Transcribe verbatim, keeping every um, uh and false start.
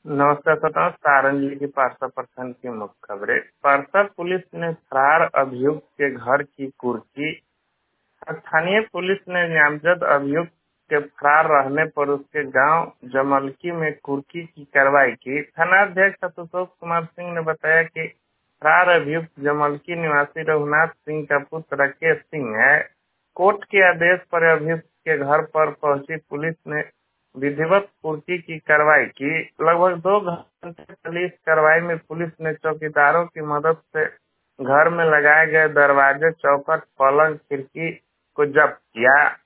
नमस्कार श्रोताओं, सारण जिले की पारसा प्रखंड की मुख्य खबरें। पारसा पुलिस ने फरार अभियुक्त के घर की कुर्की। स्थानीय पुलिस ने नामजद अभियुक्त के फरार रहने पर उसके गांव जमलकी में कुर्की की कार्रवाई की। थानाध्यक्ष आशुतोष कुमार सिंह ने बताया कि फरार अभियुक्त जमलकी निवासी रघुनाथ सिंह का पुत्र राकेश सिंह है। कोर्ट के आदेश पर अभियुक्त के घर पर पहुंची पुलिस ने विधिवत कुर्की की कार्रवाई की। लगभग दो घंटे चली इस कार्रवाई में पुलिस ने चौकीदारों की मदद से घर में लगाए गए दरवाजे, चौखट, पलंग, खिड़की को जब्त किया।